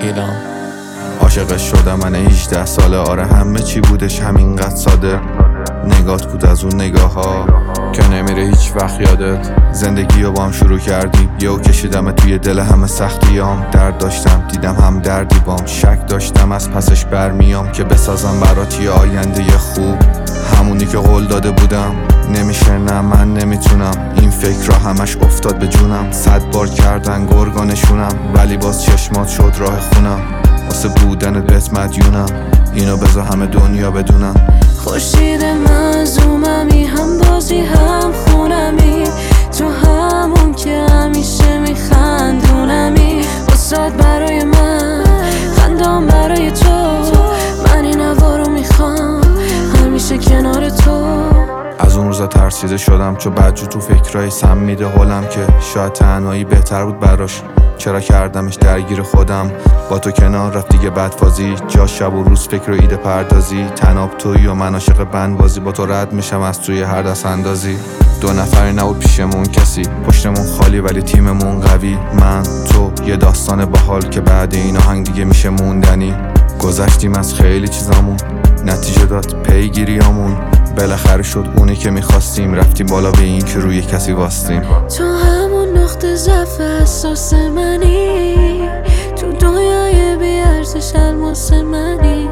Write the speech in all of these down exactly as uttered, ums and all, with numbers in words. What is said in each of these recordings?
ایلام. عاشقش شدم من هجده ساله، آره همه چی بودش همینقدر ساده. نگات بود از اون نگاه ها که نمیره هیچ وقت یادت. زندگی رو با هم شروع کردیم، یهو کشیدم توی دل همه سختیام. درد داشتم دیدم هم دردی بام، شک داشتم از پسش برمیام که بسازم برات یه آینده خوب، همونی که قول داده بودم. نمیشه نه من نمیتونم، این فکر را همش افتاد به جونم. صد بار کردن گرگانشونم ولی باز چشمات شد راه خونم. واسه بودنت بهت مدیونم، اینو بذار همه دنیا بدونم. خورشید مظلوممی، هم بازی هم خونمی، تو همون که همیشه میخندونمی. واسات برای من خندام برای تو، من این هوا رو میخوام همیشه کنار تو. از اون روزا ترسیده شدم چو بدجو تو فکرای سم میده حالم، که شاید تنهایی بهتر بود براش. چرا کردمش درگیر خودم، با تو کنار رفت دیگه بدفازی. جا شب و روز فکر و ایده پردازی، تناب تویی و من عاشق بندبازی. با تو رد میشم از توی هر دست اندازی. دو نفری نبود پیشمون کسی، پشتمون خالی ولی تیممون قوی. من تو یه داستان باحال که بعد این آهنگ دیگه میشه موندنی. گذشتیم از خیلی چیزامون، نتیجه داد پیگیریامون. بالاخره شد اونی که میخواستیم، رفتیم بالا به این که روی کسی واستیم. تو همون نقطه ضعف اساس منی، تو دنیای بیارزش الماس منی.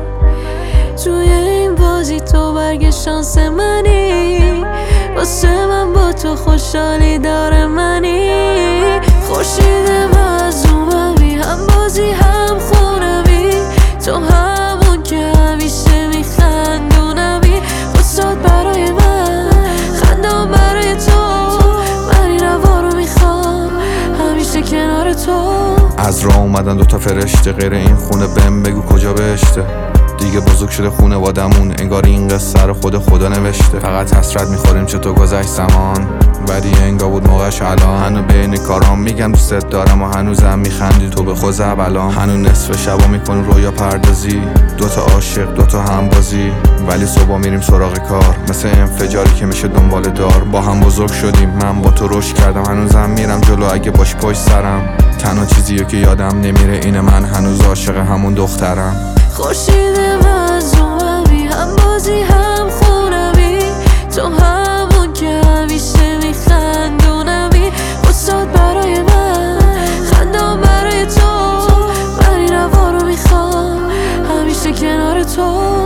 توی این بازی تو برگ شانس منی، واسه من با تو خوشحالی داره منی. خورشید مظلوممی، هم بازی هم خونمی، تو همون که همیشه میخندونمی. واسات برای من خندام برای تو، من این هوا رو میخوام همیشه کنار تو. از راه اومدن دوتا فرشته، غیر این خونه بهم بگو کجا بهشته. دیگه بزرگ شده خونه وادمون، انگار این قصه رو خود خدا نوشته. فقط حسرت میخوریم چطور گذشت زمان، ولی انگار بود موقعش الان. هنو بین کارام میگم دوست دارم و هنوزم میخندی تو به خود الان. هنو نصف شبا میکنیم رویا پردازی، دوتا عاشق دوتا همبازی، ولی صبح میریم سراغ کار. مثل انفجاری که میشه دنبال دار. با هم بزرگ شدیم، من با تو رشد کردم، هنوزم میرم جلو اگه باش پشت سرم. تنها چیزیه که یادم نمیره اینه من هنوز عاشق همون دخترم. خورشید مظلوممی، هم بازی هم خونمی، تو همون که همیشه میخندونمی. واسات برای من خندام برای تو، من این هوا رو میخوام همیشه کنار تو.